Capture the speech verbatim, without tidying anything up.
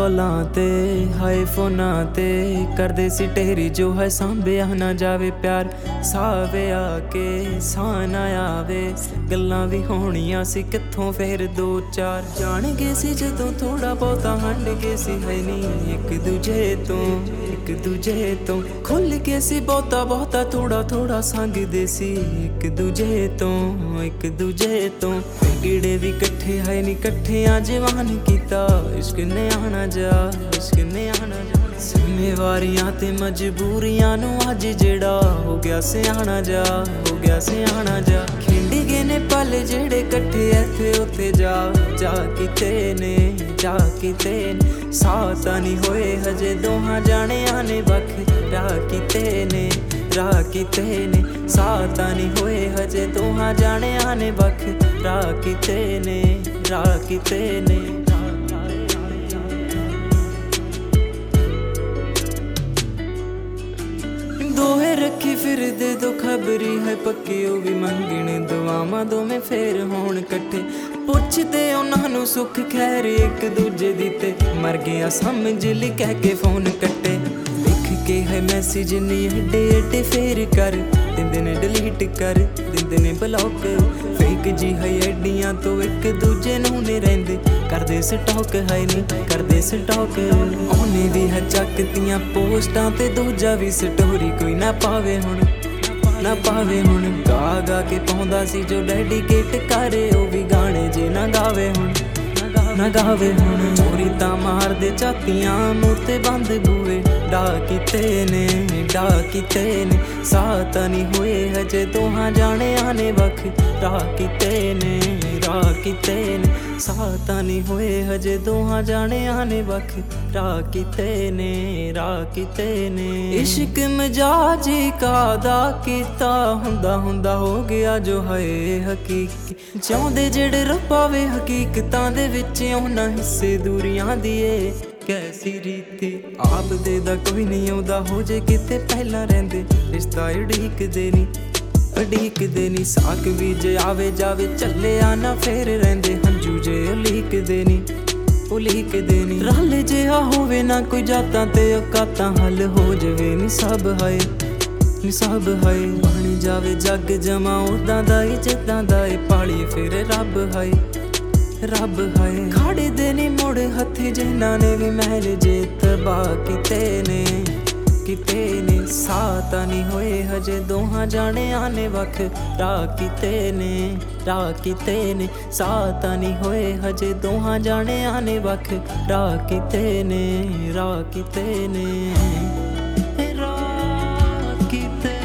कॉलां ते हाए फोनां ते करदे सी ढेरी जो है सांभिया ना जावे प्यार सावे आके साह ना आवे गल्लां भी होणियां सी कित्थों फेर दो चार जाण गए सी जदों थोड़ा बहुता हंड गए सी है नी एक दूजे तो एक दूजे तो खुल के सी बहुता बहुता थोड़ा थोड़ा संगदे सी एक दूजे तो एक दूजे तो कीड़े भी कट्ठे है नी कट्ठियां जवान कीता इश्क ने आना जा इश्क ने आना जा जिम्मेवारियां ते मजबूरियां नू अज जेड़ा हो गया सियाना जा हो गया सियाना जा खिंड गए ने पल जेड़े कट्ठे इत्थे उत्थे जा जा किते ने जा किते ने साथ नी होए हजे दोहां जाने आने वख रा किते ने रा किते ने साथ नी होए हजे दोहां जाने आने वख रा किते ने रा किते ने दोहे रखी फिर दे दो खबरी है पक्की ओ भी मंगने दुआवां दो में फेर होण कट्ठे पुछदे उन्हां नू सुख खैर एक दूजे दी ते मर गया समझ ली कह के फोन कट्टे लिख के है मैसेज नी एडे एडे फेर कर दिंदे ने डिलीट कर दिंदे ने ब्लॉक फेक जी है एडियां तो एक दूजे नू ने रहिंदे करदे स्टॉक है नी करदे स्टॉक ओने भी है चकतियां पोस्टां ते दूजा भी स्टोरी कोई ना पावे हुण ना पावे हुण गा गा के पाउंदा सी जो डेडिकेट करे ओ भी गाने जे ना गावे हुण ना गावे हुण चोरी तां मार दे झातियां मूंह ते बंद बूए डा किते ने डा किते ने साथ नी होए हजे दोहां जाने आने वख रा किते ने रा किते ने साथ नी होए हजे दोहां जाने आने वख रा किते ने रा किते ने इश्क मजाज कादा कीता हुंदा हुंदा हो गया जो है हकीकी चाहुंदे जेड़े रपावे हकीकतां दे विच उन्हां हिस्से दूरियां दिए कैसी रीति आप दे दा कोई नहीं आउंदा हो जे किते पहला रहिंदे रिश्ता उड़ीक दे नी उड़ीक दे नी साक भी जे आवे जावे चले आना फेर रहिंदे हंजू जे उलीक दे नी उलीक दे नी रल जिहा होवे ना कोई जातां ते औकातां हल हो जवे नी सब है नी सब है बन जावे जग जमा उदां दा ही जिद्दां दा ए पाली फिर रब है रब है खाड़े दे नी मुड़ हथे जिन्हां ने भी महल जे तबाह किते ने किते ने साथ नी होए हजे दोहां जाने आने वख रा किते ने रा किते ने साथ नी होए हजे दोहां जाने आने वख रा किते ने रा किते ने रा किते